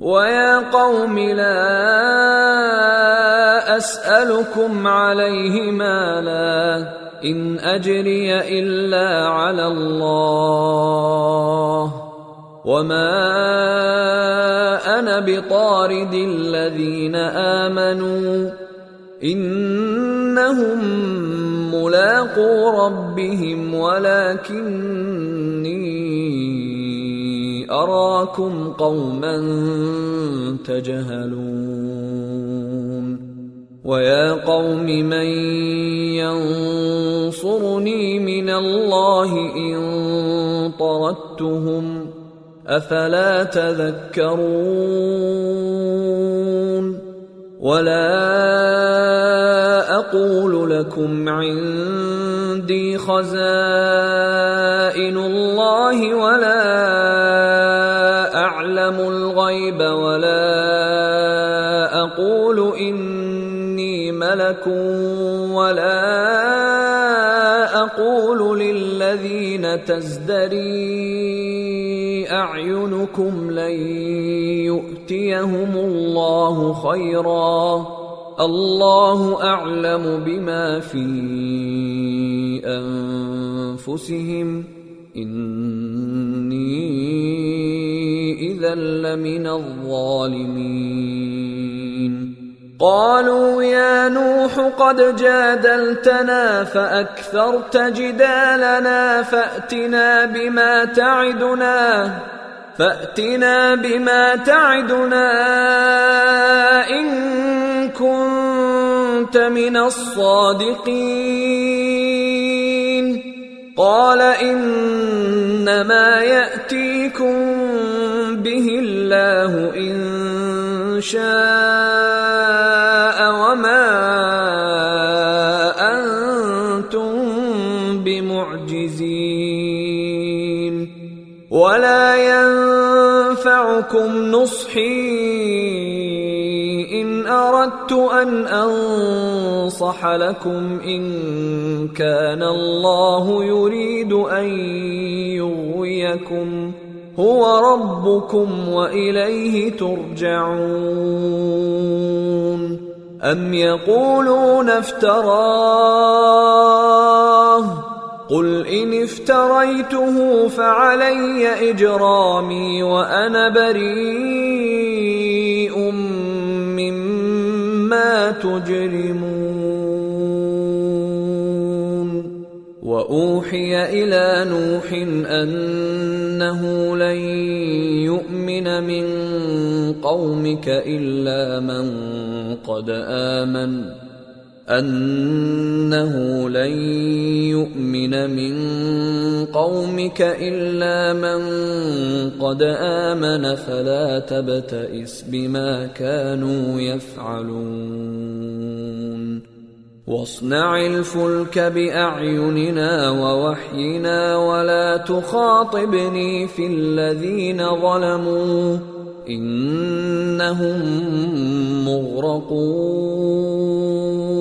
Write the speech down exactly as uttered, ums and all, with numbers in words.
ويا قوم لا أسألكم عليه مالا إن أجري إلا على الله وما أنا بطارد الذين آمنوا إنهم ملاقو ربهم ولكني أراكم قوما تجهلون ويا قوم من ينصرني من الله إن طردتهم أفلا تذكرون ولا أقول لكم عندي خزائن الله ولا أعلم الغيب ولا أقول إني ملك ولا أقول للذين تزدري أعينكم لن يؤتيهم الله خيرا الله أعلم بما في أنفسهم إني إذا لمن الظالمين قالوا يا نوح قد جادلتنا فأكثرت جدالنا فأتنا بما تعدنا فأتنا بما تعدنا إن كنت من الصادقين قال إنما يأتيكم به الله إن شاء وما أنتم بمعجزين ولا ينفعكم نصحي إن أردت أن أنصح لكم إن كان الله يريد أن يغويكم هو ربكم وإليه ترجعون أم يقولون افتراه قل إن افتريته فعلي إجرامي وأنا بريء مما تجرمون وأوحي إلى نوح أنه لن يؤمن من قومك إلا من قد آمن أنه لن يؤمن من قومك إلا من قد آمن فلا تبتئس بما كانوا يفعلون واصنع الفلك بأعيننا ووحينا ولا تخاطبني في الذين ظلموا إنهم مغرقون